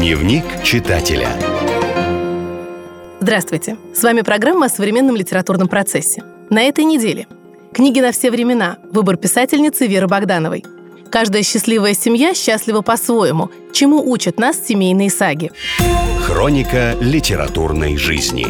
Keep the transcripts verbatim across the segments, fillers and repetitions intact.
Дневник читателя. Здравствуйте! С вами программа о современном литературном процессе. На этой неделе книги на все времена. Выбор писательницы Веры Богдановой. Каждая счастливая семья счастлива по-своему. Чему учат нас семейные саги? Хроника литературной жизни.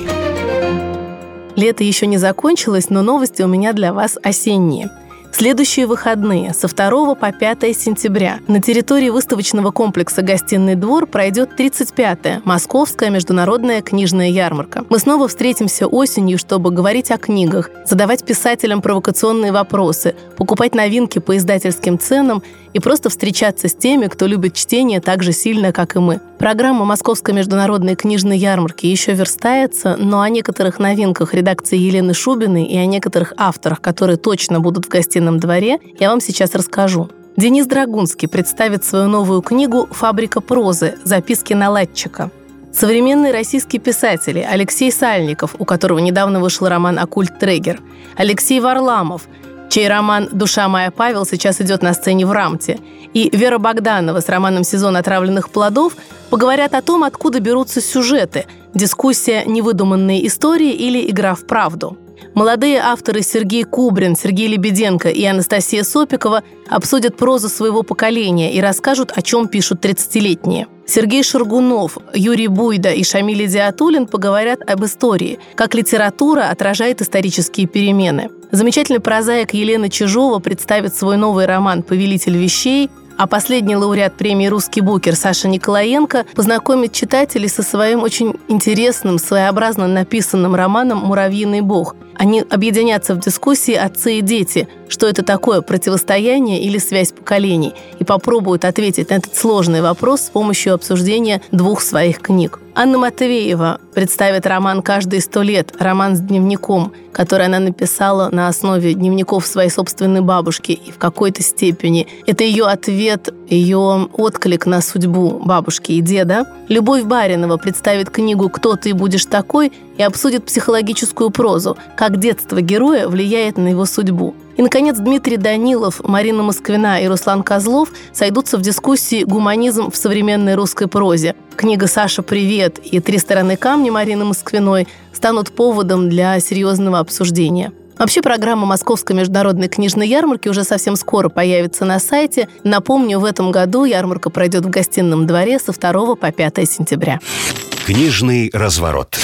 Лето еще не закончилось, но новости у меня для вас осенние. В следующие выходные со второго по пятое сентября на территории выставочного комплекса «Гостиный двор» пройдет тридцать пятая Московская международная книжная ярмарка. Мы снова встретимся осенью, чтобы говорить о книгах, задавать писателям провокационные вопросы, покупать новинки по издательским ценам и просто встречаться с теми, кто любит чтение так же сильно, как и мы. Программа Московской международной книжной ярмарки еще верстается, но о некоторых новинках редакции Елены Шубиной и о некоторых авторах, которые точно будут в «Гостином дворе», я вам сейчас расскажу. Денис Драгунский представит свою новую книгу «Фабрика прозы. Записки наладчика». Современные российские писатели Алексей Сальников, у которого недавно вышел роман «Оккульт Трегер», Алексей Варламов, чей роман «Душа моя, Павел» сейчас идет на сцене в Рамте, и Вера Богданова с романом «Сезон отравленных плодов» поговорят о том, откуда берутся сюжеты, дискуссия «Невыдуманные истории» или «Игра в правду». Молодые авторы Сергей Кубрин, Сергей Лебеденко и Анастасия Сопикова обсудят прозу своего поколения и расскажут, о чем пишут тридцатилетние. Сергей Шаргунов, Юрий Буйда и Шамиль Идиатуллин поговорят об истории, как литература отражает исторические перемены. Замечательный прозаик Елена Чижова представит свой новый роман «Повелитель вещей», а последний лауреат премии «Русский букер» Саша Николаенко познакомит читателей со своим очень интересным, своеобразно написанным романом «Муравьиный бог». Они объединятся в дискуссии «Отцы и дети», что это такое, противостояние или связь поколений, и попробуют ответить на этот сложный вопрос с помощью обсуждения двух своих книг. Анна Матвеева представит роман «Каждые сто лет», роман с дневником, который она написала на основе дневников своей собственной бабушки, и в какой-то степени это ее ответ, ее отклик на судьбу бабушки и деда. Любовь Баринова представит книгу «Кто ты будешь такой» и обсудит психологическую прозу, как детство героя влияет на его судьбу. И, наконец, Дмитрий Данилов, Марина Москвина и Руслан Козлов сойдутся в дискуссии «Гуманизм в современной русской прозе». Книга «Саша, привет» и «Три стороны камня» Марины Москвиной станут поводом для серьезного обсуждения. Вообще, программа Московской международной книжной ярмарки уже совсем скоро появится на сайте. Напомню, в этом году ярмарка пройдет в «Гостином дворе» со второго по пятое сентября. Книжный разворот.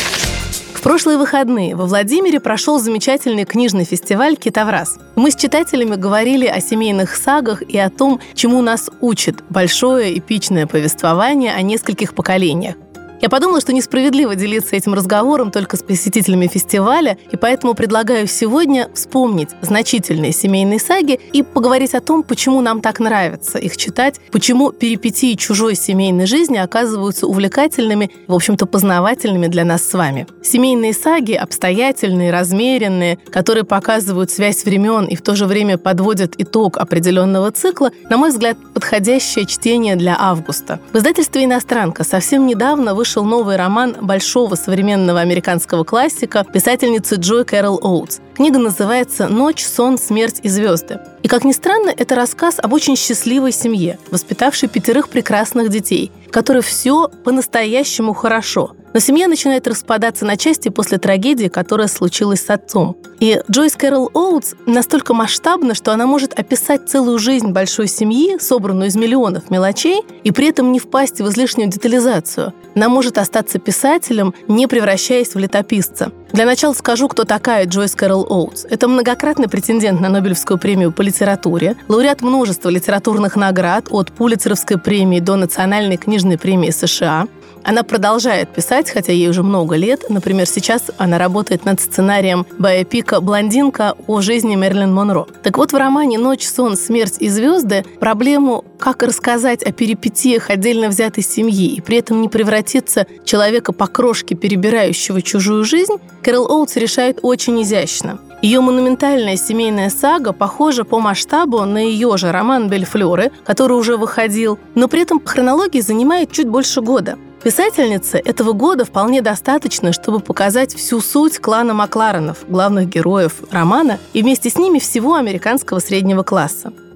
В прошлые выходные во Владимире прошел замечательный книжный фестиваль «Китовраз». Мы с читателями говорили о семейных сагах и о том, чему нас учит большое эпичное повествование о нескольких поколениях. Я подумала, что несправедливо делиться этим разговором только с посетителями фестиваля, и поэтому предлагаю сегодня вспомнить значительные семейные саги и поговорить о том, почему нам так нравится их читать, почему перипетии чужой семейной жизни оказываются увлекательными, в общем-то, познавательными для нас с вами. Семейные саги обстоятельные, размеренные, которые показывают связь времен и в то же время подводят итог определенного цикла, на мой взгляд, подходящее чтение для августа. В издательстве «Иностранка» совсем недавно вышел Вышел новый роман большого современного американского классика писательницы Джой Кэрол Оутс. Книга называется «Ночь, сон, смерть и звезды». И, как ни странно, это рассказ об очень счастливой семье, воспитавшей пятерых прекрасных детей, в которой все по-настоящему хорошо. Но семья начинает распадаться на части после трагедии, которая случилась с отцом. И Джойс Кэрол Оутс настолько масштабна, что она может описать целую жизнь большой семьи, собранную из миллионов мелочей, и при этом не впасть в излишнюю детализацию. Она может остаться писателем, не превращаясь в летописца. Для начала скажу, кто такая Джойс Кэрол Оутс. Это многократный претендент на Нобелевскую премию по литературе, лауреат множества литературных наград от Пулитцеровской премии до Национальной книжной премии США. Она продолжает писать, хотя ей уже много лет. Например, сейчас она работает над сценарием биопика «Блондинка» о жизни Мэрилин Монро. Так вот, в романе «Ночь, сон, смерть и звезды» проблему, как рассказать о перипетиях отдельно взятой семьи и при этом не превратиться человека по крошке, перебирающего чужую жизнь, Кэрол Оутс решает очень изящно. Ее монументальная семейная сага похожа по масштабу на ее же роман «Бельфлёры», который уже выходил, но при этом по хронологии занимает чуть больше года. Писательнице этого года вполне достаточно, чтобы показать всю суть клана Макларенов, главных героев романа, и вместе с ними всего американского среднего класса.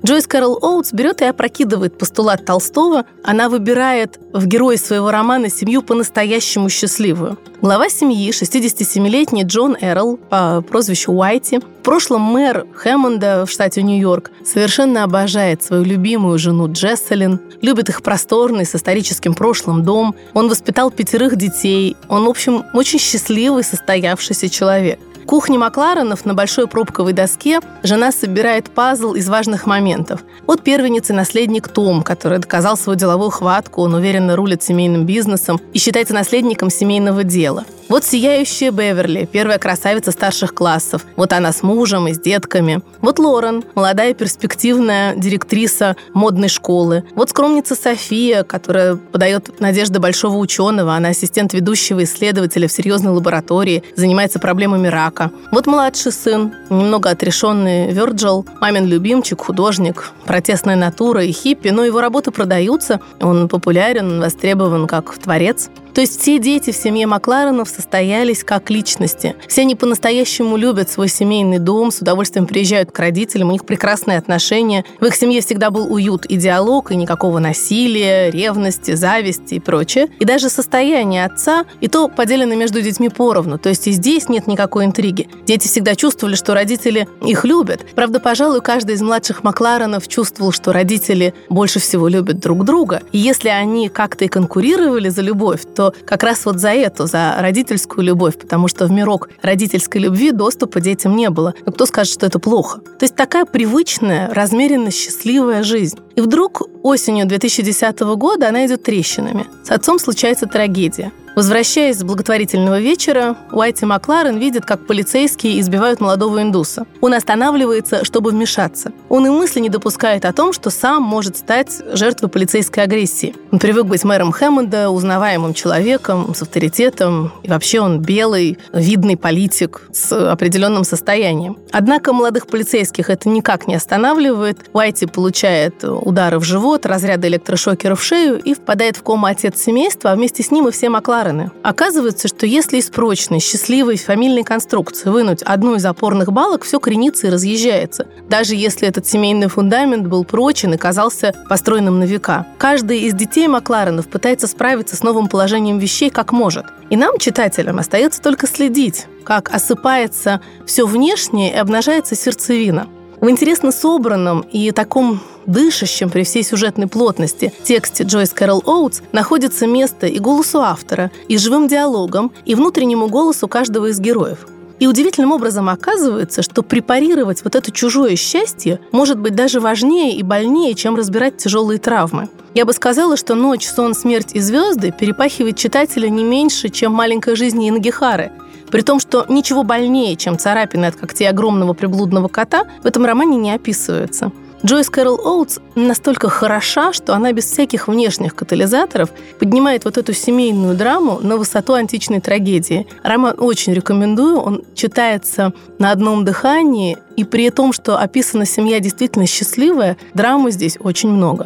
Джойс Кэрол Оутс берет и опрокидывает постулат Толстого. Она выбирает в герое своего романа семью по-настоящему счастливую. Глава семьи, шестидесятисемилетний Джон Эрл по прозвищу Уайти, в прошлом мэр Хэммонда в штате Нью-Йорк, совершенно обожает свою любимую жену Джесселин, любит их просторный с историческим прошлым дом. Он воспитал пятерых детей. Он, в общем, очень счастливый, состоявшийся человек. В кухне Макларенов на большой пробковой доске жена собирает пазл из важных моментов. Вот первенец и наследник Том, который доказал свою деловую хватку, он уверенно рулит семейным бизнесом и считается наследником семейного дела. Вот сияющая Беверли, первая красавица старших классов. Вот она с мужем и с детками. Вот Лорен, молодая перспективная директриса модной школы. Вот скромница София, которая подает надежды большого ученого. Она ассистент ведущего исследователя в серьезной лаборатории, занимается проблемами рака. Вот младший сын, немного отрешенный Вёрджил, мамин любимчик, художник, протестная натура и хиппи, но его работы продаются, он популярен, востребован как творец. То есть все дети в семье Макларенов состоялись как личности. Все они по-настоящему любят свой семейный дом, с удовольствием приезжают к родителям, у них прекрасные отношения. В их семье всегда был уют и диалог, и никакого насилия, ревности, зависти и прочее. И даже состояние отца и то поделено между детьми поровну. То есть и здесь нет никакой интриги. Дети всегда чувствовали, что родители их любят. Правда, пожалуй, каждый из младших Макларенов чувствовал, что родители больше всего любят друг друга. И если они как-то и конкурировали за любовь, то как раз вот за эту, за родительскую любовь, потому что в мирок родительской любви доступа детям не было. Но кто скажет, что это плохо? То есть такая привычная, размеренно счастливая жизнь. И вдруг осенью две тысячи десятого года она идет трещинами. С отцом случается трагедия. Возвращаясь с благотворительного вечера, Уайти Макларен видит, как полицейские избивают молодого индуса. Он останавливается, чтобы вмешаться. Он и мысли не допускает о том, что сам может стать жертвой полицейской агрессии. Он привык быть мэром Хэммонда, узнаваемым человеком, с авторитетом. И вообще он белый, видный политик с определенным состоянием. Однако молодых полицейских это никак не останавливает. Уайти получает удары в живот, разряды электрошокера в шею и впадает в кому отец семейства, а вместе с ним и все Макларены. Оказывается, что если из прочной, счастливой фамильной конструкции вынуть одну из опорных балок, все кренится и разъезжается, даже если этот семейный фундамент был прочен и казался построенным на века. Каждый из детей Макларенов пытается справиться с новым положением вещей как может. И нам, читателям, остается только следить, как осыпается все внешнее и обнажается сердцевина. В интересно собранном и таком дышащем при всей сюжетной плотности тексте Джойс Кэрол Оутс находится место и голосу автора, и живым диалогам, и внутреннему голосу каждого из героев. И удивительным образом оказывается, что препарировать вот это чужое счастье может быть даже важнее и больнее, чем разбирать тяжелые травмы. Я бы сказала, что «Ночь, сон, смерть и звезды» перепахивает читателя не меньше, чем «Маленькая жизнь» Инагихары, при том, что ничего больнее, чем царапины от когтей огромного приблудного кота, в этом романе не описывается. Джойс Кэрол Оутс настолько хороша, что она без всяких внешних катализаторов поднимает вот эту семейную драму на высоту античной трагедии. Роман очень рекомендую, он читается на одном дыхании, и при том, что описана семья действительно счастливая, драмы здесь очень много.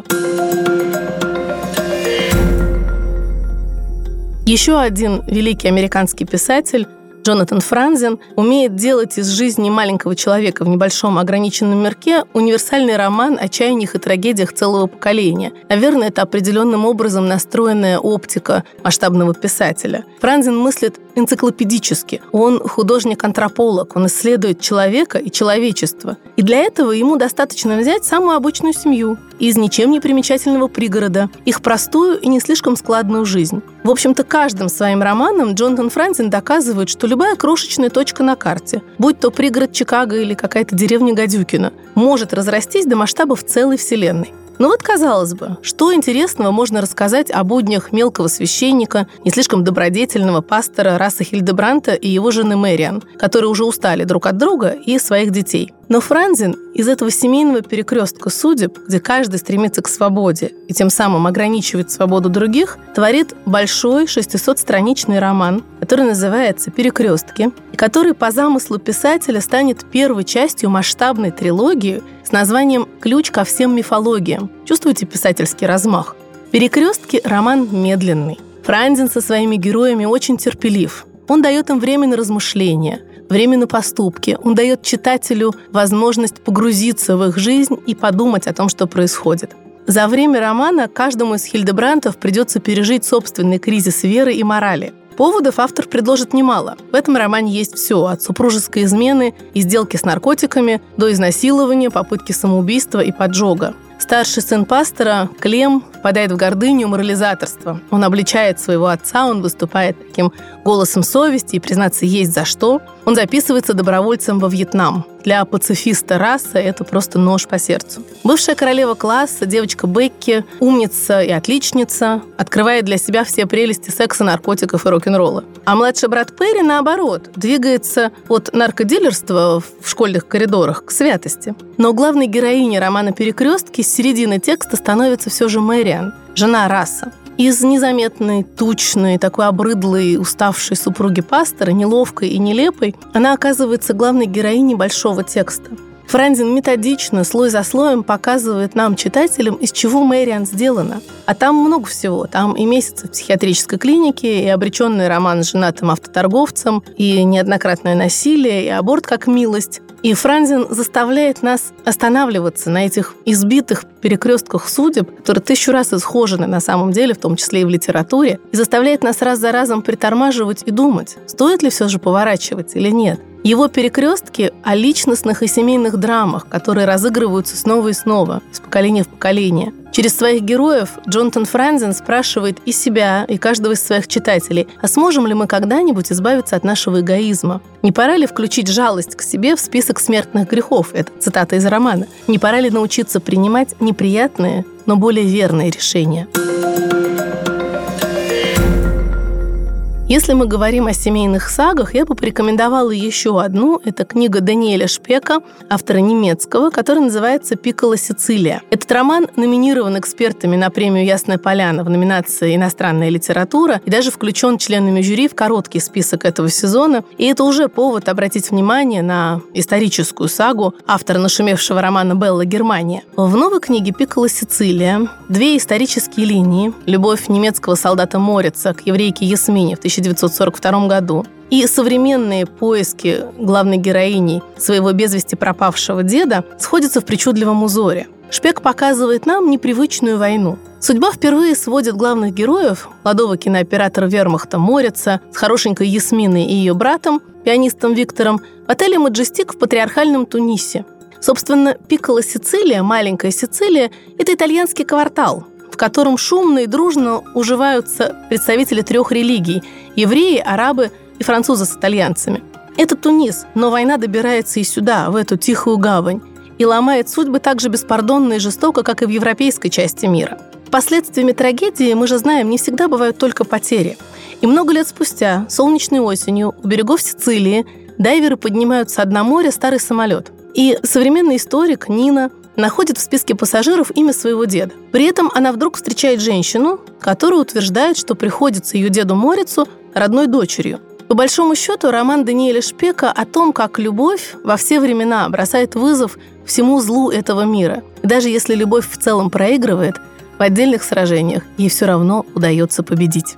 Еще один великий американский писатель, Джонатан Франзен, умеет делать из жизни маленького человека в небольшом ограниченном мирке универсальный роман о чаяниях и трагедиях целого поколения. Наверное, это определенным образом настроенная оптика масштабного писателя. Франзен мыслит энциклопедически. Он художник-антрополог, он исследует человека и человечество. И для этого ему достаточно взять самую обычную семью из ничем не примечательного пригорода, их простую и не слишком складную жизнь. В общем-то, каждым своим романом Джонатан Франзен доказывает, что любая крошечная точка на карте, будь то пригород Чикаго или какая-то деревня Гадюкина, может разрастись до масштабов целой вселенной. Но вот, казалось бы, что интересного можно рассказать о буднях мелкого священника, не слишком добродетельного пастора Расса Хильдебранта и его жены Мэриан, которые уже устали друг от друга и своих детей. Но Франзен из этого семейного перекрестка судеб, где каждый стремится к свободе и тем самым ограничивает свободу других, творит большой шестисотстраничный роман, который называется «Перекрестки», и который по замыслу писателя станет первой частью масштабной трилогии с названием «Ключ ко всем мифологиям». Чувствуете писательский размах? «Перекрестки» — роман медленный. Франзен со своими героями очень терпелив. Он дает им время на размышления. время на поступки. Он дает читателю возможность погрузиться в их жизнь и подумать о том, что происходит. За время романа каждому из Хильдебрандтов придется пережить собственный кризис веры и морали. Поводов автор предложит немало. В этом романе есть все, от супружеской измены и сделки с наркотиками до изнасилования, попытки самоубийства и поджога. Старший сын пастора, Клем, впадает в гордыню, морализаторство. Он обличает своего отца, он выступает таким голосом совести, и, признаться, есть за что. Он записывается добровольцем во Вьетнам. Для пацифиста раса это просто нож по сердцу. Бывшая королева класса, девочка Бекки, умница и отличница, открывает для себя все прелести секса, наркотиков и рок-н-ролла. А младший брат Перри, наоборот, двигается от наркодилерства в школьных коридорах к святости. Но главной героиней романа «Перекрестки» с середины текста становится все же Мэриан, жена Расса. Из незаметной, тучной, такой обрыдлой, уставшей супруги пастора, неловкой и нелепой, она оказывается главной героиней большого текста. Франсин методично, слой за слоем показывает нам, читателям, из чего Мэриан сделана. А там много всего. Там и месяцы в психиатрической клинике, и обреченный роман с женатым автоторговцем, и неоднократное насилие, и аборт как милость. И Франсин заставляет нас останавливаться на этих избитых перекрестках судеб, которые тысячу раз исхожены на самом деле, в том числе и в литературе, и заставляет нас раз за разом притормаживать и думать, стоит ли все же поворачивать или нет. Его перекрестки о личностных и семейных драмах, которые разыгрываются снова и снова, с поколения в поколение. Через своих героев Джонатан Франсин спрашивает и себя, и каждого из своих читателей, а сможем ли мы когда-нибудь избавиться от нашего эгоизма? Не пора ли включить жалость к себе в список смертных грехов? Это цитата из романа. Не пора ли научиться принимать неприятные, но более верные решения? Если мы говорим о семейных сагах, я бы порекомендовала еще одну. Это книга Даниэля Шпека, автора немецкого, которая называется «Пикколо Сицилия». Этот роман номинирован экспертами на премию «Ясная поляна» в номинации «Иностранная литература» и даже включен членами жюри в короткий список этого сезона. И это уже повод обратить внимание на историческую сагу автора нашумевшего романа «Белла Германия». В новой книге «Пикколо Сицилия» две исторические линии – любовь немецкого солдата Морица к еврейке Ясмине в тысяча девятьсот сорок втором году и современные поиски главной героини своего без вести пропавшего деда сходятся в причудливом узоре. Шпек показывает нам непривычную войну. Судьба впервые сводит главных героев, молодого кинооператора вермахта Морица с хорошенькой Ясминой и ее братом, пианистом Виктором, в отеле «Маджестик» в патриархальном Тунисе. Собственно, Пикколо Сицилия, маленькая Сицилия – это итальянский квартал, в котором шумно и дружно уживаются представители трех религий – евреи, арабы и французы с итальянцами. Это Тунис, но война добирается и сюда, в эту тихую гавань, и ломает судьбы так же беспардонно и жестоко, как и в европейской части мира. Последствиями трагедии, мы же знаем, не всегда бывают только потери. И много лет спустя, солнечной осенью, у берегов Сицилии дайверы поднимают со дна моря старый самолет. И современный историк Нина находит в списке пассажиров имя своего деда. При этом она вдруг встречает женщину, которая утверждает, что приходится ее деду Морицу родной дочерью. По большому счету, роман Даниэля Шпека о том, как любовь во все времена бросает вызов всему злу этого мира. И даже если любовь в целом проигрывает, в отдельных сражениях ей все равно удается победить.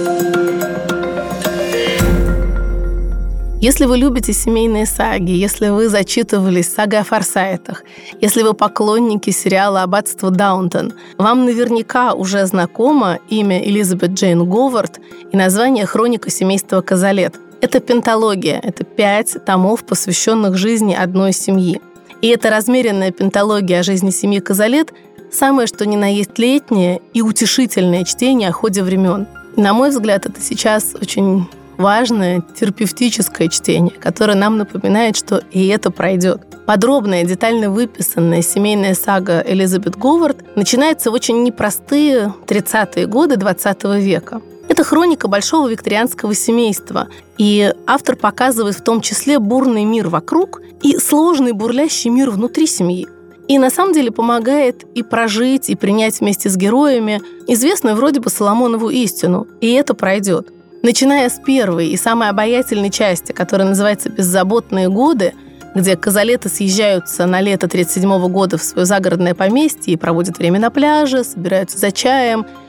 Если вы любите семейные саги, если вы зачитывались сагой о Форсайтах, если вы поклонники сериала «Аббатство Даунтон», вам наверняка уже знакомо имя Элизабет Джейн Говард и название «Хроника семейства Казалет». Это пенталогия, это пять томов, посвященных жизни одной семьи. И эта размеренная пенталогия о жизни семьи Казалет – самое что ни на есть летнее и утешительное чтение о ходе времен. И, на мой взгляд, это сейчас очень важное терапевтическое чтение, которое нам напоминает, что и это пройдет. Подробная, детально выписанная семейная сага Элизабет Говард начинается в очень непростые тридцатые годы двадцатого века. Это хроника большого викторианского семейства, и автор показывает в том числе бурный мир вокруг и сложный бурлящий мир внутри семьи. И на самом деле помогает и прожить, и принять вместе с героями известную вроде бы Соломонову истину, и это пройдет. Начиная с первой и самой обаятельной части, которая называется «Беззаботные годы», где Казалеты съезжаются на лето тридцать седьмого года в свое загородное поместье и проводят время на пляже, собираются за чаем,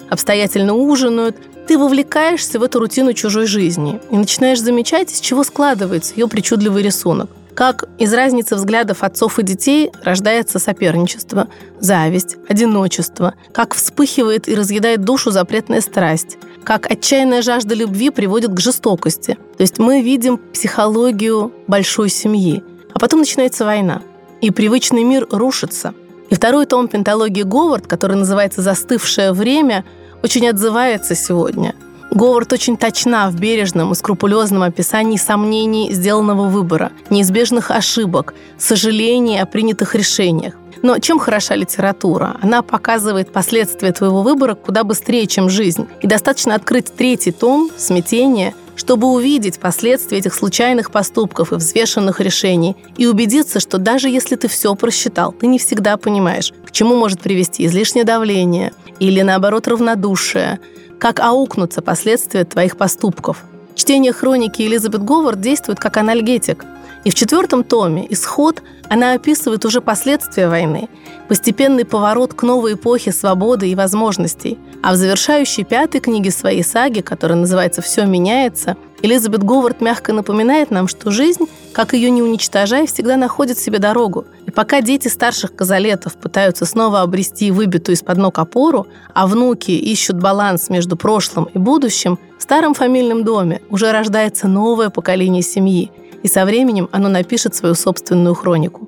обстоятельно ужинают. Ты вовлекаешься в эту рутину чужой жизни и начинаешь замечать, из чего складывается ее причудливый рисунок. Как из разницы взглядов отцов и детей рождается соперничество, зависть, одиночество, как вспыхивает и разъедает душу запретная страсть, как отчаянная жажда любви приводит к жестокости. То есть мы видим психологию большой семьи. А потом начинается война, и привычный мир рушится. И второй том пенталогии Говард, который называется «Застывшее время», очень отзывается сегодня. Говард очень точна в бережном и скрупулезном описании сомнений сделанного выбора, неизбежных ошибок, сожалений о принятых решениях. Но чем хороша литература? Она показывает последствия твоего выбора куда быстрее, чем жизнь. И достаточно открыть третий том «Смятение», чтобы увидеть последствия этих случайных поступков и взвешенных решений и убедиться, что даже если ты все просчитал, ты не всегда понимаешь, к чему может привести излишнее давление или, наоборот, равнодушие, как аукнутся последствия твоих поступков. Чтение хроники Элизабет Говард действует как анальгетик. И в четвертом томе «Исход» она описывает уже последствия войны, постепенный поворот к новой эпохе свободы и возможностей. А в завершающей пятой книге своей саги, которая называется «Все меняется», Элизабет Говард мягко напоминает нам, что жизнь, как ее не уничтожай, всегда находит себе дорогу. И пока дети старших Казалетов пытаются снова обрести выбитую из-под ног опору, а внуки ищут баланс между прошлым и будущим, в старом фамильном доме уже рождается новое поколение семьи, и со временем оно напишет свою собственную хронику.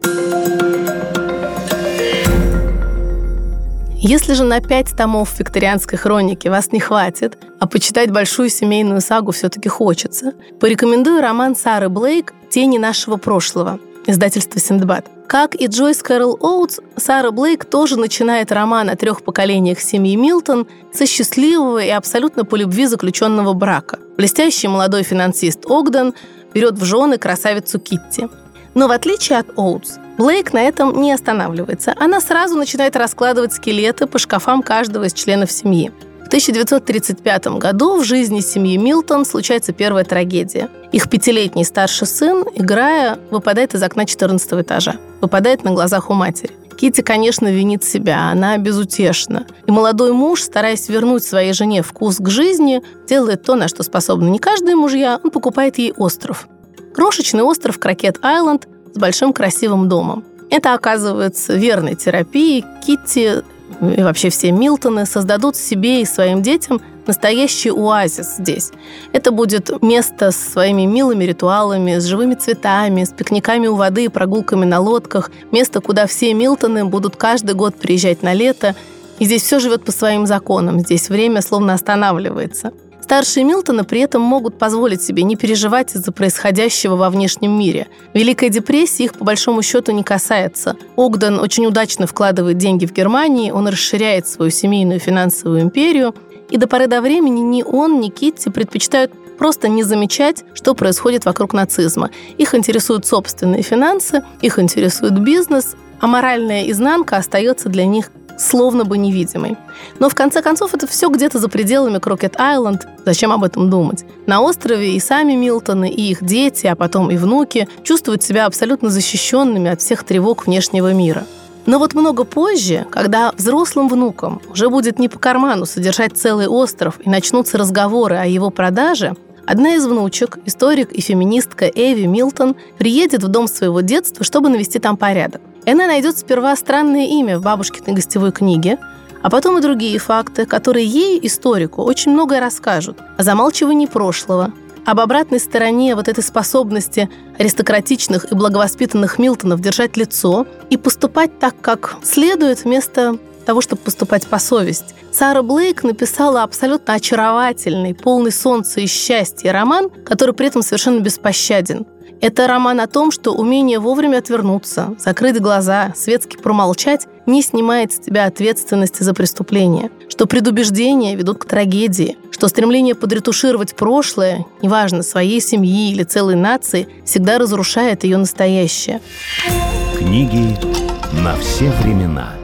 Если же на пять томов викторианской хроники вас не хватит, а почитать большую семейную сагу все-таки хочется, порекомендую роман Сары Блейк «Тени нашего прошлого», издательство «Синдбад». Как и Джойс Кэрол Оутс, Сара Блейк тоже начинает роман о трех поколениях семьи Милтон со счастливого и абсолютно по любви заключенного брака. Блестящий молодой финансист Огден берет в жены красавицу Китти. Но в отличие от Оутс, Блейк на этом не останавливается. Она сразу начинает раскладывать скелеты по шкафам каждого из членов семьи. В тысяча девятьсот тридцать пятом году в жизни семьи Милтон случается первая трагедия. Их пятилетний старший сын, играя, выпадает из окна четырнадцатого этажа. Выпадает на глазах у матери. Китти, конечно, винит себя, она безутешна. И молодой муж, стараясь вернуть своей жене вкус к жизни, делает то, на что способны не каждые мужья, он покупает ей остров. Крошечный остров Крокет-Айленд с большим красивым домом. Это оказывается верной терапией. Китти и вообще все Милтоны создадут себе и своим детям настоящий оазис здесь. Это будет место с своими милыми ритуалами, с живыми цветами, с пикниками у воды и прогулками на лодках. Место, куда все Милтоны будут каждый год приезжать на лето. И здесь все живет по своим законам. Здесь время словно останавливается. Старшие Милтоны при этом могут позволить себе не переживать из-за происходящего во внешнем мире. Великая депрессия их, по большому счету, не касается. Огден очень удачно вкладывает деньги в Германии, он расширяет свою семейную финансовую империю, и до поры до времени ни он, ни Китти предпочитают просто не замечать, что происходит вокруг нацизма. Их интересуют собственные финансы, их интересует бизнес, а моральная изнанка остается для них словно бы невидимой. Но в конце концов это все где-то за пределами Крокет-Айленд. Зачем об этом думать? На острове и сами Милтоны, и их дети, а потом и внуки чувствуют себя абсолютно защищенными от всех тревог внешнего мира. Но вот много позже, когда взрослым внукам уже будет не по карману содержать целый остров и начнутся разговоры о его продаже, одна из внучек, историк и феминистка Эви Милтон, приедет в дом своего детства, чтобы навести там порядок. И она найдет сперва странное имя в бабушкиной гостевой книге, а потом и другие факты, которые ей, историку, очень многое расскажут о замалчивании прошлого, об обратной стороне вот этой способности аристократичных и благовоспитанных Милтонов держать лицо и поступать так, как следует, вместо того, чтобы поступать по совести. Сара Блейк написала абсолютно очаровательный, полный солнца и счастья роман, который при этом совершенно беспощаден. Это роман о том, что умение вовремя отвернуться, закрыть глаза, светски промолчать не снимает с тебя ответственности за преступление, что предубеждения ведут к трагедии, что стремление подретушировать прошлое, неважно, своей семьи или целой нации, всегда разрушает ее настоящее. Книги на все времена.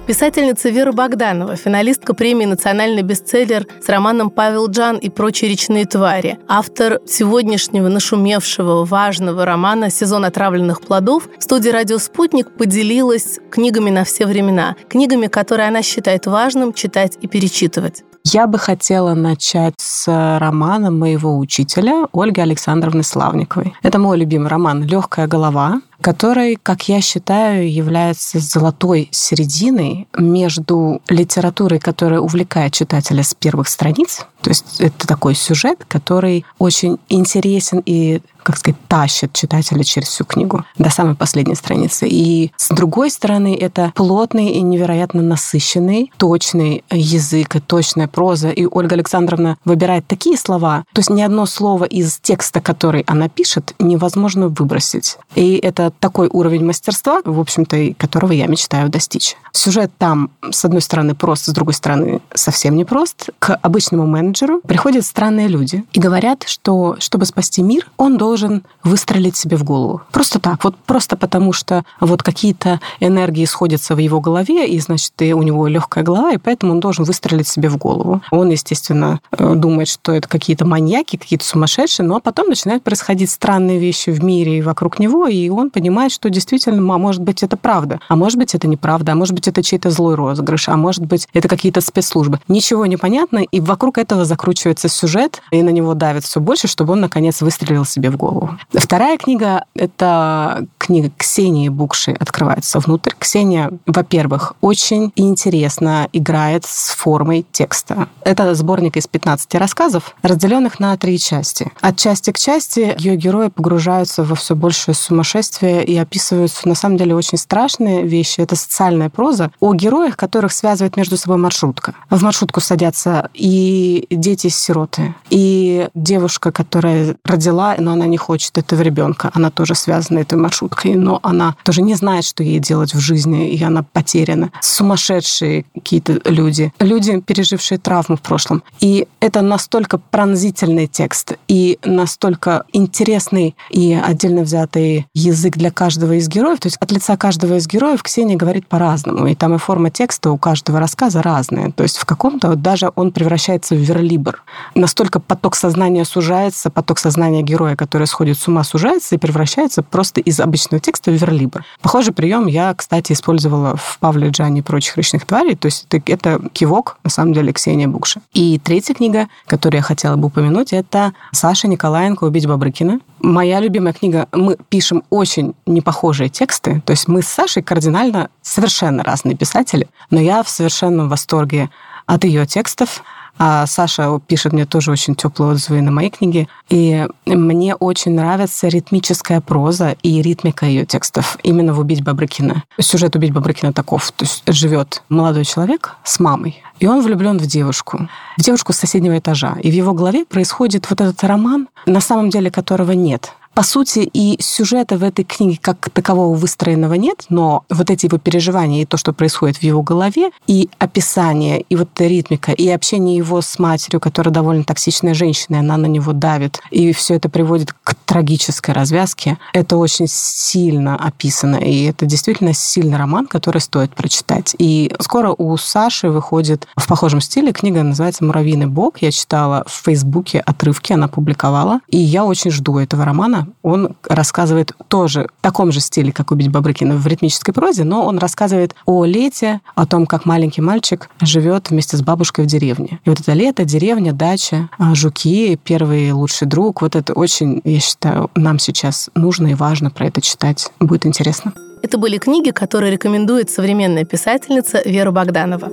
Писательница Вера Богданова, финалистка премии «Национальный бестселлер» с романом «Павел Джан и прочие речные твари», автор сегодняшнего нашумевшего важного романа «Сезон отравленных плодов», в студии «Радио Спутник» поделилась книгами на все времена, книгами, которые она считает важным читать и перечитывать. Я бы хотела начать с романа моего учителя Ольги Александровны Славниковой. Это мой любимый роман «Легкая голова», который, как я считаю, является золотой серединой между литературой, которая увлекает читателя с первых страниц. То есть это такой сюжет, который очень интересен и, как сказать, тащит читателя через всю книгу до самой последней страницы. И с другой стороны, это плотный и невероятно насыщенный, точный язык и точная проза. И Ольга Александровна выбирает такие слова, то есть ни одно слово из текста, который она пишет, невозможно выбросить. И это такой уровень мастерства, в общем-то, которого я мечтаю достичь. Сюжет там, с одной стороны, прост, с другой стороны, совсем не прост. К обычному менеджеру приходят странные люди и говорят, что, чтобы спасти мир, он должен выстрелить себе в голову. Просто так, вот просто потому, что вот какие-то энергии сходятся в его голове, и, значит, и у него легкая голова, и поэтому он должен выстрелить себе в голову. Он, естественно, думает, что это какие-то маньяки, какие-то сумасшедшие, но потом начинают происходить странные вещи в мире и вокруг него, и он понимает, что действительно, а может быть, это правда, а может быть, это неправда, а может быть, это чей-то злой розыгрыш, а может быть, это какие-то спецслужбы. Ничего не понятно, и вокруг этого закручивается сюжет, и на него давит все больше, чтобы он, наконец, выстрелил себе в голову. Вторая книга — это книга Ксении Букши «Открывается внутрь». Ксения, во-первых, очень интересно играет с формой текста. Это сборник из пятнадцати рассказов, разделенных на три части. От части к части ее герои погружаются во все большее сумасшествие и описываются, на самом деле, очень страшные вещи. Это социальная проза о героях, которых связывает между собой маршрутка. В маршрутку садятся и дети-сироты, и девушка, которая родила, но она не хочет этого ребенка. Она тоже связана этой маршруткой, но она тоже не знает, что ей делать в жизни, и она потеряна. Сумасшедшие какие-то люди. Люди, пережившие травму в прошлом. И это настолько пронзительный текст, и настолько интересный и отдельно взятый язык для каждого из героев. То есть от лица каждого из героев Ксения говорит по-разному. И там и форма текста у каждого рассказа разная. То есть в каком-то даже он превращается в верлибр. Настолько поток сознания сужается, поток сознания героя, который сходит с ума, сужается и превращается просто из обычного текста в верлибр. Похожий прием я, кстати, использовала в «Павле Джане и прочих речных тварей». То есть это, это кивок, на самом деле, Ксения Букши. И третья книга, которую я хотела бы упомянуть, это Саша Николаенко «Убить Бобрыкина». Моя любимая книга. Мы пишем очень непохожие тексты. То есть мы с Сашей кардинально совершенно разные писатели, но я в совершенном восторге от ее текстов. А Саша пишет мне тоже очень теплые отзывы на мои книги. И мне очень нравится ритмическая проза и ритмика ее текстов именно в «Убить Бобрыкина». Сюжет «Убить Бобрыкина» таков. То есть живет молодой человек с мамой, и он влюблен в девушку, в девушку с соседнего этажа. И в его голове происходит вот этот роман, на самом деле которого нет. По сути, и сюжета в этой книге как такового выстроенного нет, но вот эти его переживания и то, что происходит в его голове, и описание, и вот эта ритмика, и общение его с матерью, которая довольно токсичная женщина, и она на него давит, и все это приводит к трагической развязке, это очень сильно описано, и это действительно сильный роман, который стоит прочитать. И скоро у Саши выходит в похожем стиле книга, называется «Муравьиный бог». Я читала в Фейсбуке отрывки, она публиковала, и я очень жду этого романа. Он рассказывает тоже в таком же стиле, как «Убить Бобрыкина» в ритмической прозе, но он рассказывает о лете, о том, как маленький мальчик живет вместе с бабушкой в деревне. И вот это лето, деревня, дача, жуки, первый лучший друг. Вот это очень, я считаю, нам сейчас нужно и важно про это читать. Будет интересно. Это были книги, которые рекомендует современная писательница Вера Богданова.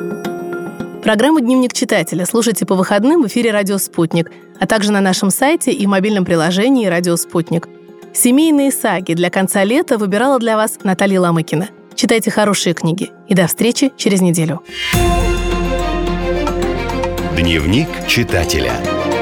Программу «Дневник читателя» слушайте по выходным в эфире «Радио Спутник», а также на нашем сайте и в мобильном приложении «Радио Спутник». Семейные саги для конца лета выбирала для вас Наталья Ломыкина. Читайте хорошие книги. И до встречи через неделю. Дневник читателя.